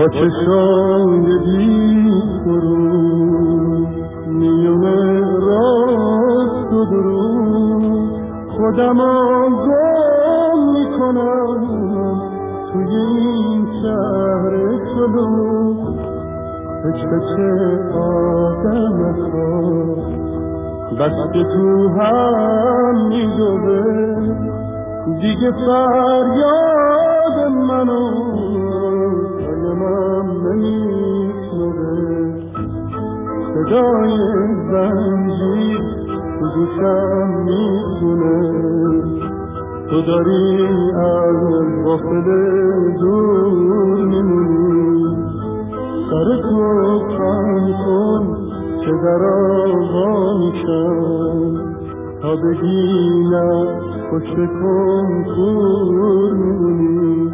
با چشای بی فرو میونه راست و درو خودم گم میکنم توی این شهر چلو پچه آدم است بس که تو هم میدوه دیگه فریاد منو قلمم نمیشنوه صدای زنجیر تو گوشم میخونه تو داری از غافل دور میمونی سر تو خم کن که در آقا میشم تا بگی نه پشت کنکور میمونی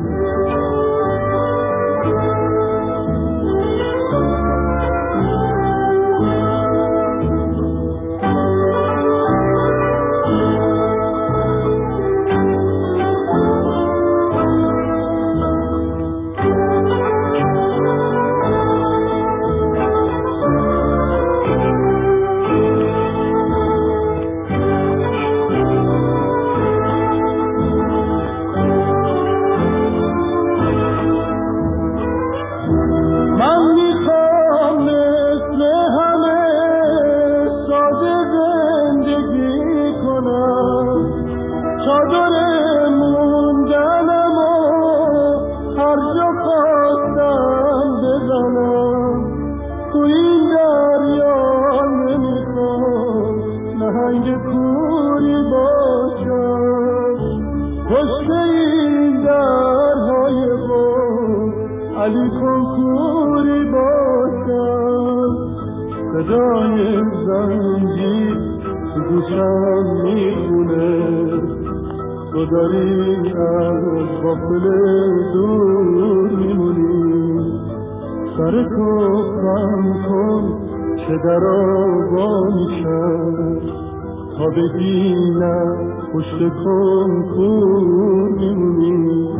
علی کنکوری باشم صدای زنجیر تو گوشم میخونه تو داری از غافل دور میمونی سر تو خم کن که در آقا میشم تا بگی نه پشت کنکور میمونی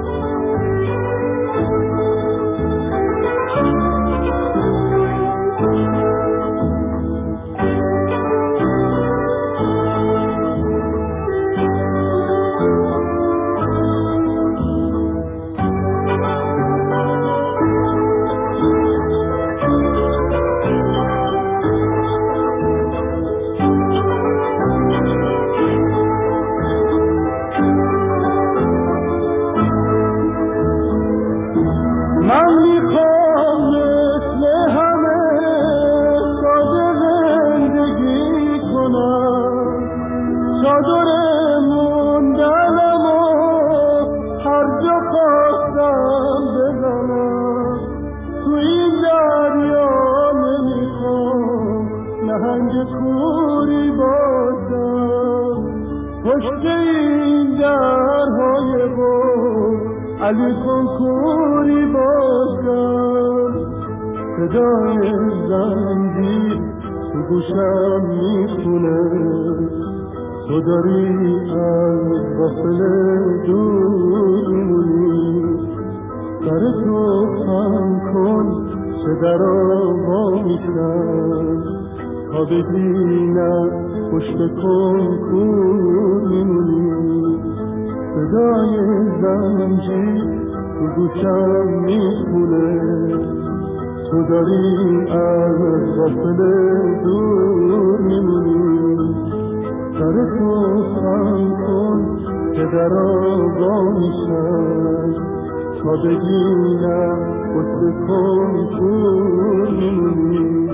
من میخوام مثل همه ساده زندگی کنم چادر موندنم و هر جا خواستم بزنم تو این دریا نمیخوام نهنگ کوری باشم پشت این درهای بود علی کنکوری باشم صدای زنجیر تو گوشم میخونه تو داری از غافل دور میمونی سر تو خم کن که در آقا میشم تا بگی نه پشت کنکور میمونی صدای زنجیر تو گوشم میخونه تو داری از غافل دور میمونی سر تو خم کن که در آقا میشم تا بگی نه پشت کنکور میمونی